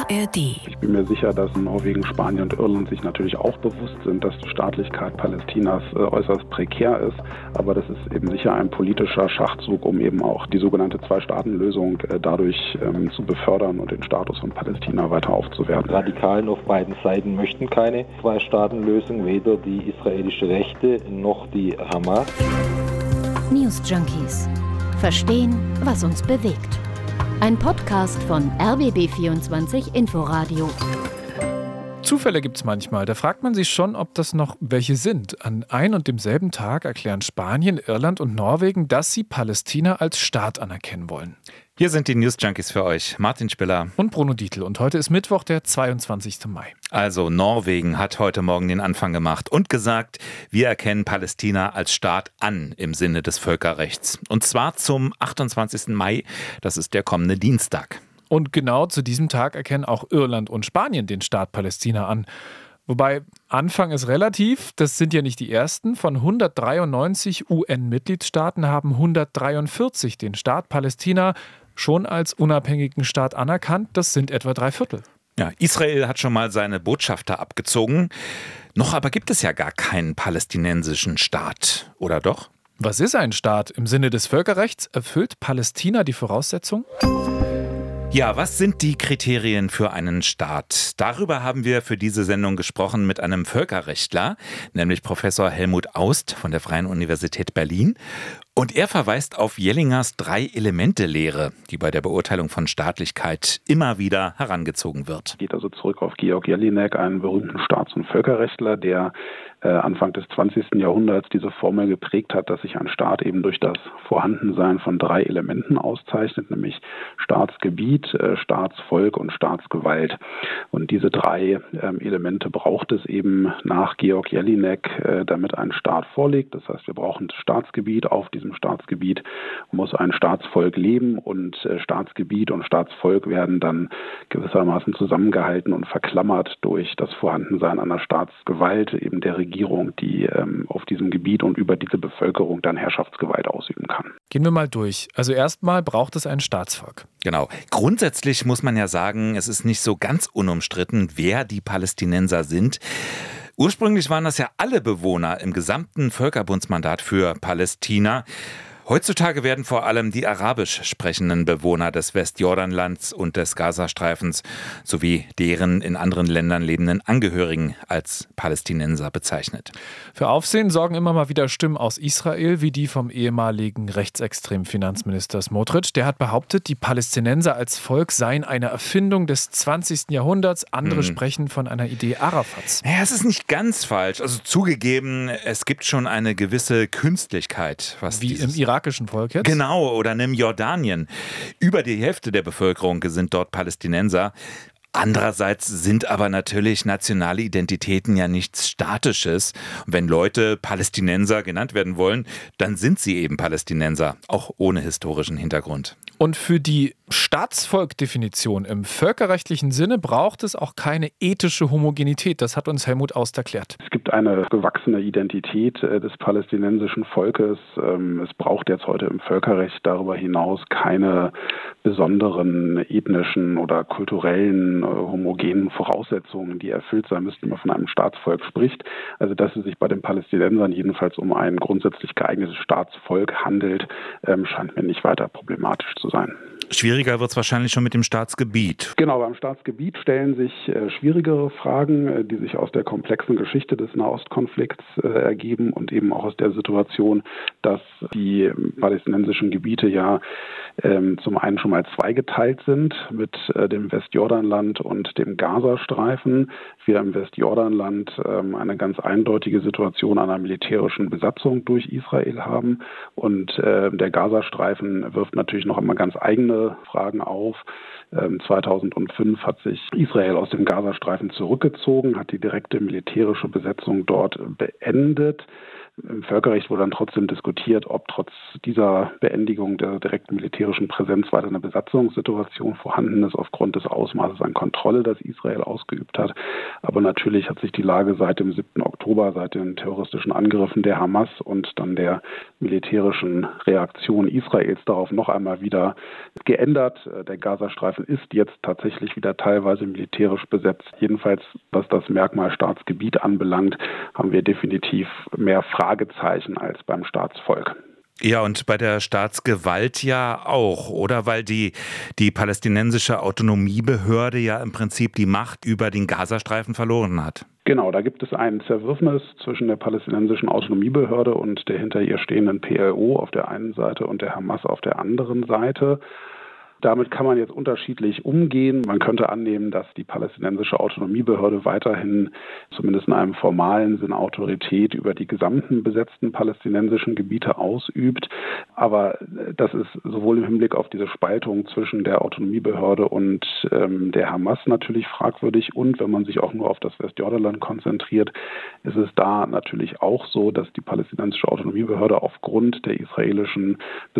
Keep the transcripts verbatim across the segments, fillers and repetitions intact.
R D. Ich bin mir sicher, dass Norwegen, Spanien und Irland sich natürlich auch bewusst sind, dass die Staatlichkeit Palästinas äh, äußerst prekär ist. Aber das ist eben sicher ein politischer Schachzug, um eben auch die sogenannte Zwei-Staaten-Lösung äh, dadurch ähm, zu befördern und den Status von Palästina weiter aufzuwerten. Radikalen auf beiden Seiten möchten keine Zwei-Staaten-Lösung, weder die israelische Rechte noch die Hamas. News Junkies. Verstehen, was uns bewegt. Ein Podcast von R B B vierundzwanzig Inforadio. Zufälle gibt's manchmal. Da fragt man sich schon, ob das noch welche sind. An ein und demselben Tag erklären Spanien, Irland und Norwegen, dass sie Palästina als Staat anerkennen wollen. Hier sind die News Junkies für euch. Martin Spiller und Bruno Dietl. Und heute ist Mittwoch, der zweiundzwanzigsten Mai. Also Norwegen hat heute Morgen den Anfang gemacht und gesagt, wir erkennen Palästina als Staat an im Sinne des Völkerrechts. Und zwar zum achtundzwanzigsten Mai, das ist der kommende Dienstag. Und genau zu diesem Tag erkennen auch Irland und Spanien den Staat Palästina an. Wobei, Anfang ist relativ, das sind ja nicht die ersten. Von hundertdreiundneunzig U N-Mitgliedstaaten haben hundertdreiundvierzig den Staat Palästina schon als unabhängigen Staat anerkannt. Das sind etwa drei Viertel. Ja, Israel hat schon mal seine Botschafter abgezogen. Noch aber gibt es ja gar keinen palästinensischen Staat, oder doch? Was ist ein Staat? Im Sinne des Völkerrechts erfüllt Palästina die Voraussetzung? Ja, was sind die Kriterien für einen Staat? Darüber haben wir für diese Sendung gesprochen mit einem Völkerrechtler, nämlich Professor Helmut Aust von der Freien Universität Berlin. Und er verweist auf Jellingers Drei-Elemente-Lehre, die bei der Beurteilung von Staatlichkeit immer wieder herangezogen wird. Geht also zurück auf Georg Jellinek, einen berühmten Staats- und Völkerrechtler, der äh, Anfang des zwanzigsten Jahrhunderts diese Formel geprägt hat, dass sich ein Staat eben durch das Vorhandensein von drei Elementen auszeichnet, nämlich Staatsgebiet, äh, Staatsvolk und Staatsgewalt. Und diese drei äh, Elemente braucht es eben nach Georg Jellinek, äh, damit ein Staat vorliegt. Das heißt, wir brauchen das Staatsgebiet. Auf diesem Staatsgebiet muss ein Staatsvolk leben und äh, Staatsgebiet und Staatsvolk werden dann gewissermaßen zusammengehalten und verklammert durch das Vorhandensein einer Staatsgewalt, eben der Regierung, die ähm, auf diesem Gebiet und über diese Bevölkerung dann Herrschaftsgewalt ausüben kann. Gehen wir mal durch. Also erstmal braucht es ein Staatsvolk. Genau. Grundsätzlich muss man ja sagen, es ist nicht so ganz unumstritten, wer die Palästinenser sind. Ursprünglich waren das ja alle Bewohner im gesamten Völkerbundsmandat für Palästina. Heutzutage werden vor allem die arabisch sprechenden Bewohner des Westjordanlands und des Gazastreifens sowie deren in anderen Ländern lebenden Angehörigen als Palästinenser bezeichnet. Für Aufsehen sorgen immer mal wieder Stimmen aus Israel, wie die vom ehemaligen rechtsextremen Finanzminister Smotrich. Der hat behauptet, die Palästinenser als Volk seien eine Erfindung des zwanzigsten Jahrhunderts. Andere hm. sprechen von einer Idee Arafats. Ja, es ist nicht ganz falsch. Also zugegeben, es gibt schon eine gewisse Künstlichkeit. Was wie im Irak. Volk jetzt? Genau, oder nimm Jordanien. Über die Hälfte der Bevölkerung sind dort Palästinenser. Andererseits sind aber natürlich nationale Identitäten ja nichts Statisches. Und wenn Leute Palästinenser genannt werden wollen, dann sind sie eben Palästinenser, auch ohne historischen Hintergrund. Und für die Staatsvolk-Definition im völkerrechtlichen Sinne braucht es auch keine ethische Homogenität. Das hat uns Helmut Aust erklärt. Es gibt eine gewachsene Identität des palästinensischen Volkes. Es braucht jetzt heute im Völkerrecht darüber hinaus keine besonderen ethnischen oder kulturellen homogenen Voraussetzungen, die erfüllt sein müssten, wenn man von einem Staatsvolk spricht. Also dass es sich bei den Palästinensern jedenfalls um ein grundsätzlich geeignetes Staatsvolk handelt, scheint mir nicht weiter problematisch zu sein. Schwieriger wird es wahrscheinlich schon mit dem Staatsgebiet. Genau, beim Staatsgebiet stellen sich äh, schwierigere Fragen, äh, die sich aus der komplexen Geschichte des Nahostkonflikts äh, ergeben und eben auch aus der Situation, dass die palästinensischen Gebiete ja ähm, zum einen schon mal zweigeteilt sind mit äh, dem Westjordanland und dem Gazastreifen. Wir im Westjordanland ähm, eine ganz eindeutige Situation einer militärischen Besatzung durch Israel haben und äh, der Gazastreifen wirft natürlich noch einmal ganz eigene Fragen auf. Ähm, zweitausendfünf hat sich Israel aus dem Gazastreifen zurückgezogen, hat die direkte militärische Besetzung dort beendet. Im Völkerrecht wurde dann trotzdem diskutiert, ob trotz dieser Beendigung der direkten militärischen Präsenz weiter eine Besatzungssituation vorhanden ist aufgrund des Ausmaßes an Kontrolle, das Israel ausgeübt hat. Aber natürlich hat sich die Lage seit dem siebten Oktober, seit den terroristischen Angriffen der Hamas und dann der militärischen Reaktion Israels darauf noch einmal wieder geändert. Der Gazastreifen ist jetzt tatsächlich wieder teilweise militärisch besetzt. Jedenfalls, was das Merkmal Staatsgebiet anbelangt, haben wir definitiv mehr Fragezeichen als beim Staatsvolk. Ja, und bei der Staatsgewalt ja auch, oder? Weil die, die palästinensische Autonomiebehörde ja im Prinzip die Macht über den Gazastreifen verloren hat. Genau, da gibt es ein Zerwürfnis zwischen der palästinensischen Autonomiebehörde und der hinter ihr stehenden P L O auf der einen Seite und der Hamas auf der anderen Seite. Damit kann man jetzt unterschiedlich umgehen. Man könnte annehmen, dass die palästinensische Autonomiebehörde weiterhin zumindest in einem formalen Sinn Autorität über die gesamten besetzten palästinensischen Gebiete ausübt. Aber das ist sowohl im Hinblick auf diese Spaltung zwischen der Autonomiebehörde und ähm, der Hamas natürlich fragwürdig. Und wenn man sich auch nur auf das Westjordanland konzentriert, ist es da natürlich auch so, dass die palästinensische Autonomiebehörde aufgrund der israelischen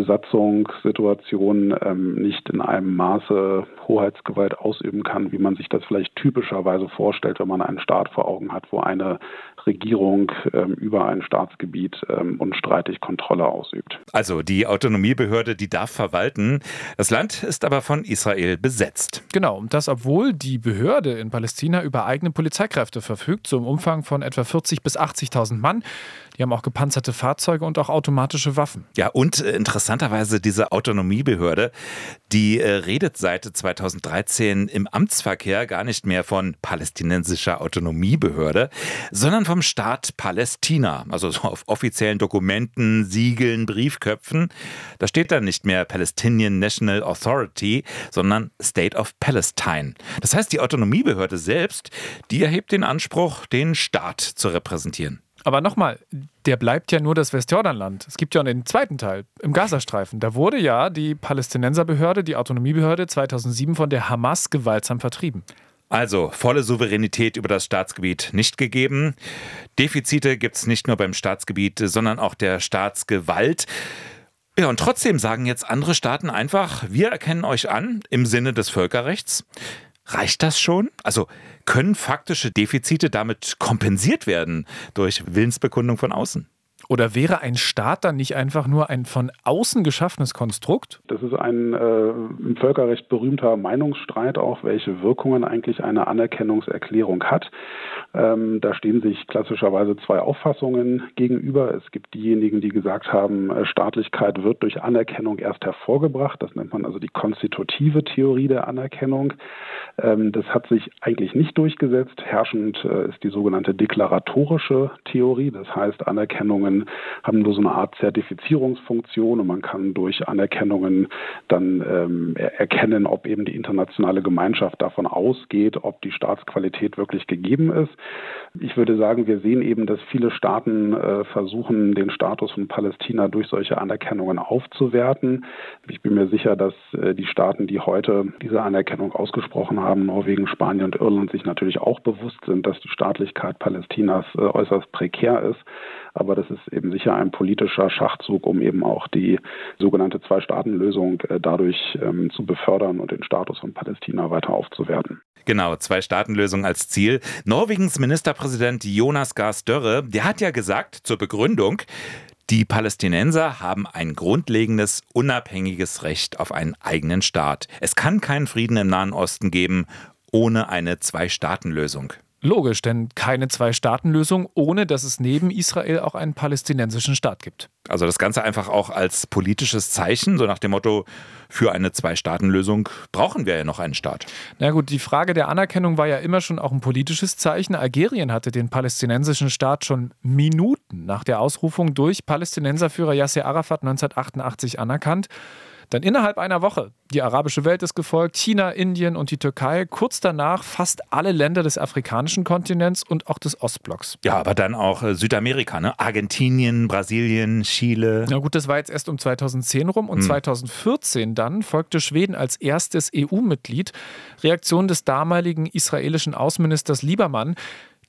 Besatzungssituation ähm, nicht in einem Maße Hoheitsgewalt ausüben kann, wie man sich das vielleicht typischerweise vorstellt, wenn man einen Staat vor Augen hat, wo eine Regierung ähm, über ein Staatsgebiet ähm, unstreitig Kontrolle ausübt. Also die Autonomiebehörde, die darf verwalten. Das Land ist aber von Israel besetzt. Genau, und das obwohl die Behörde in Palästina über eigene Polizeikräfte verfügt, so im Umfang von etwa vierzigtausend bis achtzigtausend Mann. Die haben auch gepanzerte Fahrzeuge und auch automatische Waffen. Ja, und äh, interessanterweise diese Autonomiebehörde, die äh, redet seit zweitausenddreizehn im Amtsverkehr gar nicht mehr von palästinensischer Autonomiebehörde, sondern vom Staat Palästina. Also so auf offiziellen Dokumenten, Siegeln, Briefköpfen. Da steht dann nicht mehr Palestinian National Authority, sondern State of Palestine. Das heißt, die Autonomiebehörde selbst, die erhebt den Anspruch, den Staat zu repräsentieren. Aber nochmal, der bleibt ja nur das Westjordanland. Es gibt ja auch den zweiten Teil, im Gazastreifen. Da wurde ja die Palästinenserbehörde, die Autonomiebehörde zweitausendsieben von der Hamas gewaltsam vertrieben. Also volle Souveränität über das Staatsgebiet nicht gegeben. Defizite gibt es nicht nur beim Staatsgebiet, sondern auch der Staatsgewalt. Ja, und trotzdem sagen jetzt andere Staaten einfach, wir erkennen euch an im Sinne des Völkerrechts. Reicht das schon? Also können faktische Defizite damit kompensiert werden durch Willensbekundung von außen? Oder wäre ein Staat dann nicht einfach nur ein von außen geschaffenes Konstrukt? Das ist ein äh, im Völkerrecht berühmter Meinungsstreit auch, welche Wirkungen eigentlich eine Anerkennungserklärung hat. Ähm, da stehen sich klassischerweise zwei Auffassungen gegenüber. Es gibt diejenigen, die gesagt haben, äh, Staatlichkeit wird durch Anerkennung erst hervorgebracht. Das nennt man also die konstitutive Theorie der Anerkennung. Ähm, das hat sich eigentlich nicht durchgesetzt. Herrschend äh, ist die sogenannte deklaratorische Theorie. Das heißt, Anerkennungen haben nur so eine Art Zertifizierungsfunktion und man kann durch Anerkennungen dann ähm, erkennen, ob eben die internationale Gemeinschaft davon ausgeht, ob die Staatsqualität wirklich gegeben ist. Ich würde sagen, wir sehen eben, dass viele Staaten äh, versuchen, den Status von Palästina durch solche Anerkennungen aufzuwerten. Ich bin mir sicher, dass äh, die Staaten, die heute diese Anerkennung ausgesprochen haben, Norwegen, Spanien und Irland, sich natürlich auch bewusst sind, dass die Staatlichkeit Palästinas äh, äußerst prekär ist. Aber das ist eben sicher ein politischer Schachzug, um eben auch die sogenannte Zwei-Staaten-Lösung äh, dadurch ähm, zu befördern und den Status von Palästina weiter aufzuwerten. Genau, Zwei-Staaten-Lösung als Ziel. Norwegens Ministerpräsident Jonas Gahr Støre, der hat ja gesagt zur Begründung, die Palästinenser haben ein grundlegendes, unabhängiges Recht auf einen eigenen Staat. Es kann keinen Frieden im Nahen Osten geben ohne eine Zwei-Staaten-Lösung. Logisch, denn keine Zwei-Staaten-Lösung, ohne dass es neben Israel auch einen palästinensischen Staat gibt. Also das Ganze einfach auch als politisches Zeichen, so nach dem Motto, für eine Zwei-Staaten-Lösung brauchen wir ja noch einen Staat. Na gut, die Frage der Anerkennung war ja immer schon auch ein politisches Zeichen. Algerien hatte den palästinensischen Staat schon Minuten nach der Ausrufung durch Palästinenserführer Yasser Arafat neunzehnhundertachtundachtzig anerkannt. Dann innerhalb einer Woche, die arabische Welt ist gefolgt, China, Indien und die Türkei, kurz danach fast alle Länder des afrikanischen Kontinents und auch des Ostblocks. Ja, aber dann auch Südamerika, ne? Argentinien, Brasilien, Chile. Na gut, das war jetzt erst um zweitausendzehn rum und hm. zweitausendvierzehn dann folgte Schweden als erstes E U-Mitglied. Reaktion des damaligen israelischen Außenministers Liebermann: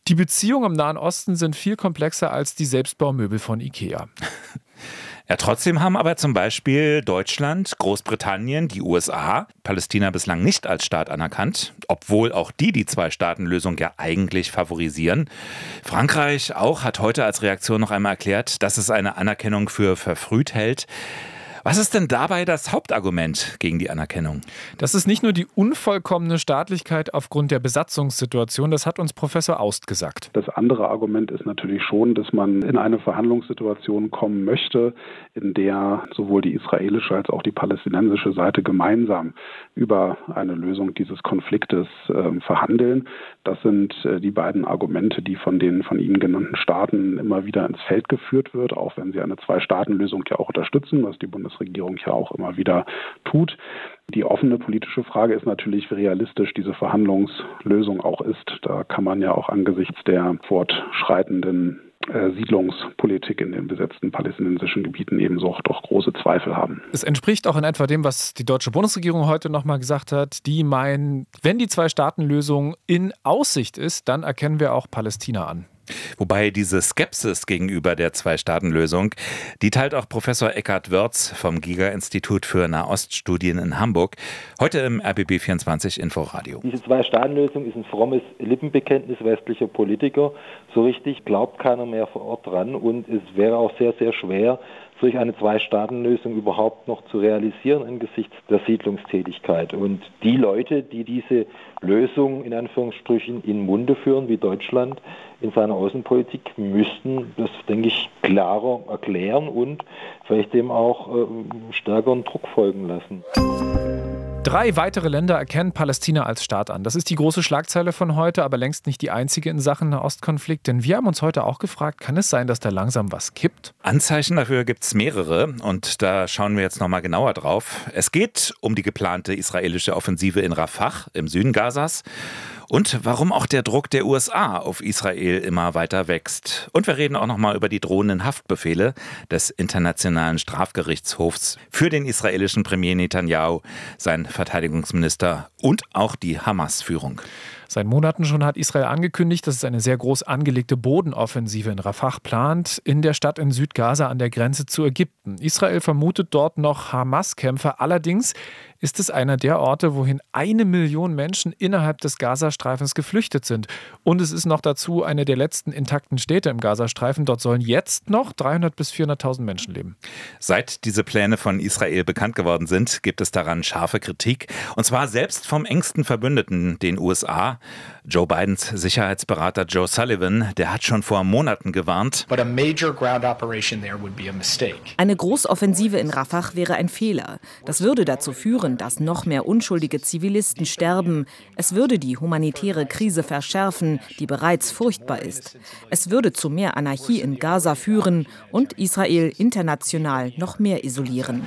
Die Beziehungen im Nahen Osten sind viel komplexer als die Selbstbaumöbel von Ikea. Ja, trotzdem haben aber zum Beispiel Deutschland, Großbritannien, die U S A Palästina bislang nicht als Staat anerkannt, obwohl auch die die Zwei-Staaten-Lösung ja eigentlich favorisieren. Frankreich auch hat heute als Reaktion noch einmal erklärt, dass es eine Anerkennung für verfrüht hält. Was ist denn dabei das Hauptargument gegen die Anerkennung? Das ist nicht nur die unvollkommene Staatlichkeit aufgrund der Besatzungssituation, das hat uns Professor Aust gesagt. Das andere Argument ist natürlich schon, dass man in eine Verhandlungssituation kommen möchte, in der sowohl die israelische als auch die palästinensische Seite gemeinsam über eine Lösung dieses Konfliktes äh, verhandeln. Das sind äh, die beiden Argumente, die von den von Ihnen genannten Staaten immer wieder ins Feld geführt wird, auch wenn sie eine Zwei-Staaten-Lösung ja auch unterstützen, was die Bundesregierung Regierung ja auch immer wieder tut. Die offene politische Frage ist natürlich, wie realistisch diese Verhandlungslösung auch ist. Da kann man ja auch angesichts der fortschreitenden äh, Siedlungspolitik in den besetzten palästinensischen Gebieten ebenso auch doch große Zweifel haben. Es entspricht auch in etwa dem, was die deutsche Bundesregierung heute nochmal gesagt hat. Die meinen, wenn die Zwei-Staaten-Lösung in Aussicht ist, dann erkennen wir auch Palästina an. Wobei diese Skepsis gegenüber der Zwei-Staaten-Lösung, die teilt auch Professor Eckhard Wörz vom Giga-Institut für Nahoststudien in Hamburg, heute im R B B vierundzwanzig Inforadio. Diese Zwei-Staaten-Lösung ist ein frommes Lippenbekenntnis westlicher Politiker. So richtig glaubt keiner mehr vor Ort dran und es wäre auch sehr, sehr schwer, solch eine Zwei-Staaten-Lösung überhaupt noch zu realisieren angesichts der Siedlungstätigkeit. Und die Leute, die diese Lösung in Anführungsstrichen in den Munde führen, wie Deutschland in seiner Außenpolitik, müssten das, denke ich, klarer erklären und vielleicht dem auch äh, stärkeren Druck folgen lassen. Drei weitere Länder erkennen Palästina als Staat an. Das ist die große Schlagzeile von heute, aber längst nicht die einzige in Sachen Nahostkonflikt. Denn wir haben uns heute auch gefragt, kann es sein, dass da langsam was kippt? Anzeichen dafür gibt es mehrere und da schauen wir jetzt nochmal genauer drauf. Es geht um die geplante israelische Offensive in Rafah im Süden Gazas. Und warum auch der Druck der U S A auf Israel immer weiter wächst. Und wir reden auch noch mal über die drohenden Haftbefehle des Internationalen Strafgerichtshofs für den israelischen Premier Netanyahu, seinen Verteidigungsminister und auch die Hamas-Führung. Seit Monaten schon hat Israel angekündigt, dass es eine sehr groß angelegte Bodenoffensive in Rafah plant, in der Stadt in Südgaza an der Grenze zu Ägypten. Israel vermutet dort noch Hamas-Kämpfer. Allerdings ist es einer der Orte, wohin eine Million Menschen innerhalb des Gazastreifens geflüchtet sind. Und es ist noch dazu eine der letzten intakten Städte im Gazastreifen. Dort sollen jetzt noch dreihunderttausend bis vierhunderttausend Menschen leben. Seit diese Pläne von Israel bekannt geworden sind, gibt es daran scharfe Kritik. Und zwar selbst vom engsten Verbündeten, den U S A. Joe Bidens Sicherheitsberater Joe Sullivan, der hat schon vor Monaten gewarnt. Eine Großoffensive in Rafah wäre ein Fehler. Das würde dazu führen, dass noch mehr unschuldige Zivilisten sterben. Es würde die humanitäre Krise verschärfen, die bereits furchtbar ist. Es würde zu mehr Anarchie in Gaza führen und Israel international noch mehr isolieren.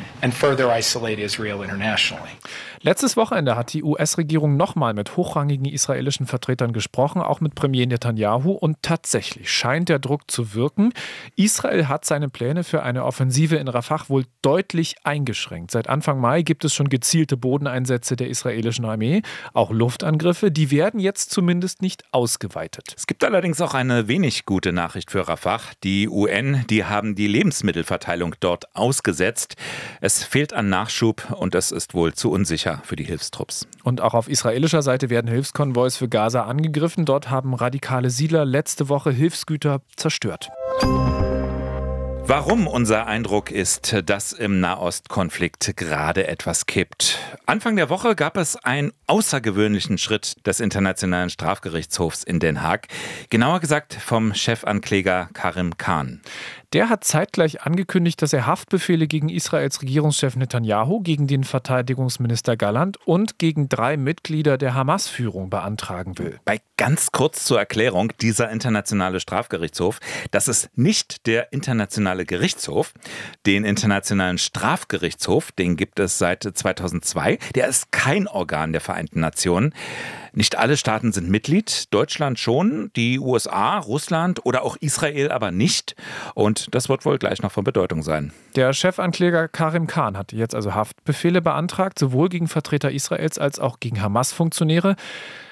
Letztes Wochenende hat die U S-Regierung nochmal mit hochrangigen israelischen Vertretern gesprochen, auch mit Premier Netanyahu. Und tatsächlich scheint der Druck zu wirken. Israel hat seine Pläne für eine Offensive in Rafah wohl deutlich eingeschränkt. Seit Anfang Mai gibt es schon gezielte Bodeneinsätze der israelischen Armee, auch Luftangriffe. Die werden jetzt zumindest nicht ausgeweitet. Es gibt allerdings auch eine wenig gute Nachricht für Rafah. Die U N, die haben die Lebensmittelverteilung dort ausgesetzt. Es fehlt an Nachschub und es ist wohl zu unsicher für die Hilfstrupps. Und auch auf israelischer Seite werden Hilfskonvois für Gaza angegriffen. Dort haben radikale Siedler letzte Woche Hilfsgüter zerstört. Warum unser Eindruck ist, dass im Nahostkonflikt gerade etwas kippt. Anfang der Woche gab es einen außergewöhnlichen Schritt des Internationalen Strafgerichtshofs in Den Haag. Genauer gesagt vom Chefankläger Karim Khan. Der hat zeitgleich angekündigt, dass er Haftbefehle gegen Israels Regierungschef Netanyahu, gegen den Verteidigungsminister Gallant und gegen drei Mitglieder der Hamas-Führung beantragen will. Bei ganz kurz zur Erklärung, dieser Internationale Strafgerichtshof, das ist nicht der Internationale Gerichtshof. Den Internationalen Strafgerichtshof, den gibt es seit zweitausendzwei. Der ist kein Organ der Vereinten Nationen. Nicht alle Staaten sind Mitglied, Deutschland schon, die U S A, Russland oder auch Israel aber nicht. Und das wird wohl gleich noch von Bedeutung sein. Der Chefankläger Karim Khan hat jetzt also Haftbefehle beantragt, sowohl gegen Vertreter Israels als auch gegen Hamas-Funktionäre.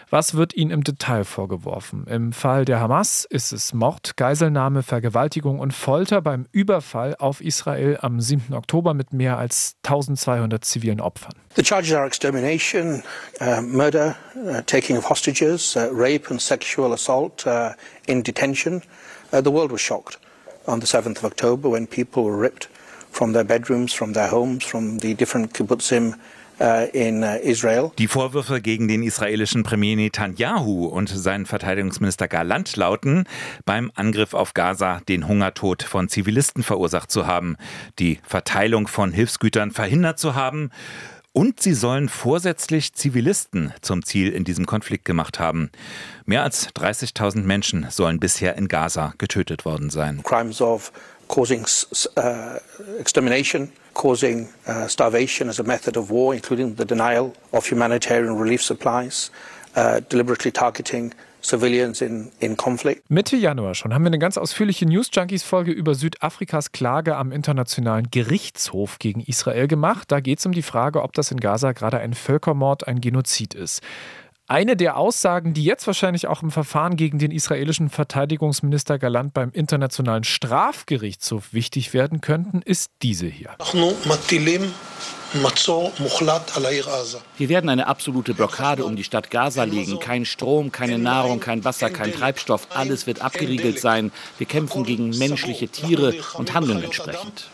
Was wird ihnen im Detail vorgeworfen? Im Fall der Hamas ist es Mord, Geiselnahme, Vergewaltigung und Folter beim Überfall auf Israel am siebten Oktober mit mehr als eintausendzweihundert zivilen Opfern. The charges are extermination, uh, murder, uh, taking of hostages, uh, rape and sexual assault uh, in detention. Uh, the world was shocked on the seventh of October when people were ripped from their bedrooms, from their homes, from the different kibbutzim in Israel. Die Vorwürfe gegen den israelischen Premier Netanyahu und seinen Verteidigungsminister Gallant lauten, beim Angriff auf Gaza den Hungertod von Zivilisten verursacht zu haben, die Verteilung von Hilfsgütern verhindert zu haben und sie sollen vorsätzlich Zivilisten zum Ziel in diesem Konflikt gemacht haben. Mehr als dreißigtausend Menschen sollen bisher in Gaza getötet worden sein. Crimes of causing uh, extermination, causing uh, starvation as a method of war, including the denial of humanitarian relief supplies, uh, deliberately targeting civilians in, in conflict. Mitte Januar schon haben wir eine ganz ausführliche News-Junkies-Folge über Südafrikas Klage am Internationalen Gerichtshof gegen Israel gemacht. Da geht es um die Frage, ob das in Gaza gerade ein Völkermord, ein Genozid ist. Eine der Aussagen, die jetzt wahrscheinlich auch im Verfahren gegen den israelischen Verteidigungsminister Gallant beim Internationalen Strafgerichtshof wichtig werden könnten, ist diese hier. Wir werden eine absolute Blockade um die Stadt Gaza legen. Kein Strom, keine Nahrung, kein Wasser, kein Treibstoff. Alles wird abgeriegelt sein. Wir kämpfen gegen menschliche Tiere und handeln entsprechend.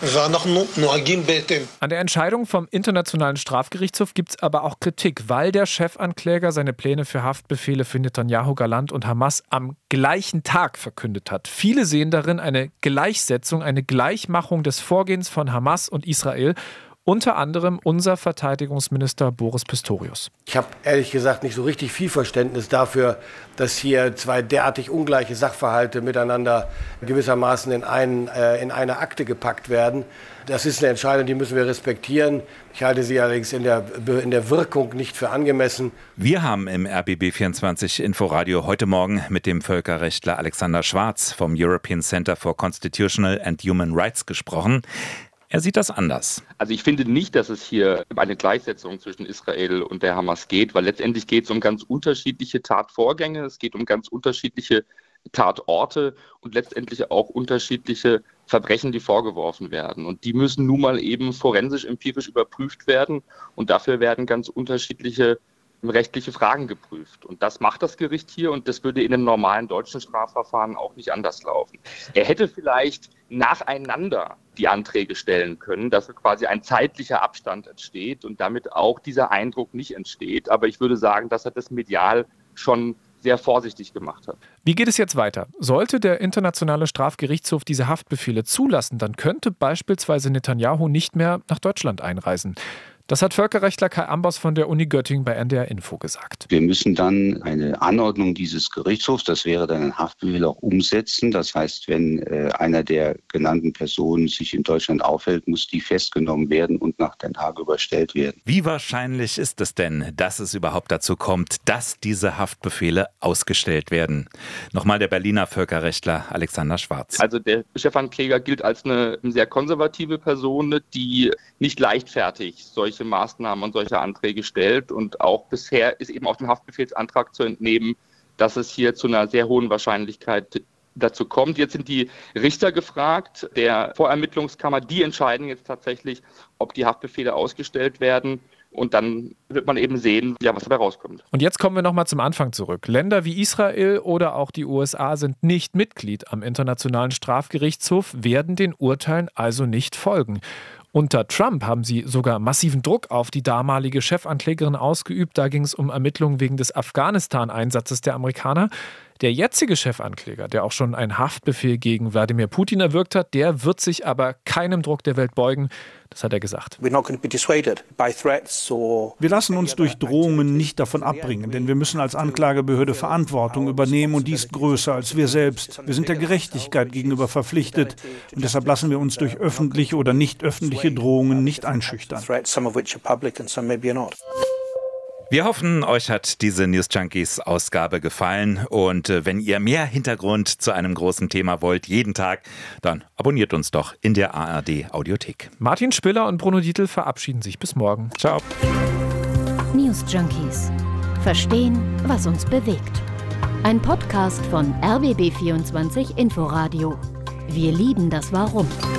An der Entscheidung vom Internationalen Strafgerichtshof gibt es aber auch Kritik, weil der Chefankläger seine Pläne für Haftbefehle für Netanyahu, Gallant und Hamas am gleichen Tag verkündet hat. Viele sehen darin eine Gleichsetzung, eine Gleichmachung des Vorgehens von Hamas und Israel. Unter anderem unser Verteidigungsminister Boris Pistorius. Ich habe ehrlich gesagt nicht so richtig viel Verständnis dafür, dass hier zwei derartig ungleiche Sachverhalte miteinander gewissermaßen in, einen, äh, in eine Akte gepackt werden. Das ist eine Entscheidung, die müssen wir respektieren. Ich halte sie allerdings in der, in der Wirkung nicht für angemessen. Wir haben im R B B vierundzwanzig Inforadio heute Morgen mit dem Völkerrechtler Alexander Schwarz vom European Center for Constitutional and Human Rights gesprochen. Er sieht das anders. Also ich finde nicht, dass es hier um eine Gleichsetzung zwischen Israel und der Hamas geht, weil letztendlich geht es um ganz unterschiedliche Tatvorgänge, es geht um ganz unterschiedliche Tatorte und letztendlich auch unterschiedliche Verbrechen, die vorgeworfen werden. Und die müssen nun mal eben forensisch, empirisch überprüft werden und dafür werden ganz unterschiedliche rechtliche Fragen geprüft. Und das macht das Gericht hier und das würde in einem normalen deutschen Strafverfahren auch nicht anders laufen. Er hätte vielleicht nacheinander die Anträge stellen können, dass quasi ein zeitlicher Abstand entsteht und damit auch dieser Eindruck nicht entsteht. Aber ich würde sagen, dass er das medial schon sehr vorsichtig gemacht hat. Wie geht es jetzt weiter? Sollte der Internationale Strafgerichtshof diese Haftbefehle zulassen, dann könnte beispielsweise Netanyahu nicht mehr nach Deutschland einreisen. Das hat Völkerrechtler Kai Ambos von der Uni Göttingen bei N D R Info gesagt. Wir müssen dann eine Anordnung dieses Gerichtshofs, das wäre dann ein Haftbefehl, auch umsetzen. Das heißt, wenn äh, einer der genannten Personen sich in Deutschland aufhält, muss die festgenommen werden und nach Den Haag überstellt werden. Wie wahrscheinlich ist es denn, dass es überhaupt dazu kommt, dass diese Haftbefehle ausgestellt werden? Nochmal der Berliner Völkerrechtler Alexander Schwarz. Also der Chefankläger gilt als eine sehr konservative Person, die nicht leichtfertig solche Maßnahmen und solche Anträge stellt. Und auch bisher ist eben auf dem Haftbefehlsantrag zu entnehmen, dass es hier zu einer sehr hohen Wahrscheinlichkeit dazu kommt. Jetzt sind die Richter gefragt, der Vorermittlungskammer, die entscheiden jetzt tatsächlich, ob die Haftbefehle ausgestellt werden. Und dann wird man eben sehen, ja, was dabei rauskommt. Und jetzt kommen wir nochmal zum Anfang zurück. Länder wie Israel oder auch die U S A sind nicht Mitglied am Internationalen Strafgerichtshof, werden den Urteilen also nicht folgen. Unter Trump haben sie sogar massiven Druck auf die damalige Chefanklägerin ausgeübt. Da ging es um Ermittlungen wegen des Afghanistan-Einsatzes der Amerikaner. Der jetzige Chefankläger, der auch schon einen Haftbefehl gegen Wladimir Putin erwirkt hat, der wird sich aber keinem Druck der Welt beugen. Das hat er gesagt. Wir lassen uns durch Drohungen nicht davon abbringen, denn wir müssen als Anklagebehörde Verantwortung übernehmen und die ist größer als wir selbst. Wir sind der Gerechtigkeit gegenüber verpflichtet und deshalb lassen wir uns durch öffentliche oder nicht öffentliche Drohungen nicht einschüchtern. Wir hoffen, euch hat diese News Junkies Ausgabe gefallen und äh, wenn ihr mehr Hintergrund zu einem großen Thema wollt, jeden Tag, dann abonniert uns doch in der A R D Audiothek. Martin Spiller und Bruno Dietl verabschieden sich bis morgen. Ciao. News Junkies. Verstehen, was uns bewegt. Ein Podcast von R B B vierundzwanzig Inforadio. Wir lieben das Warum.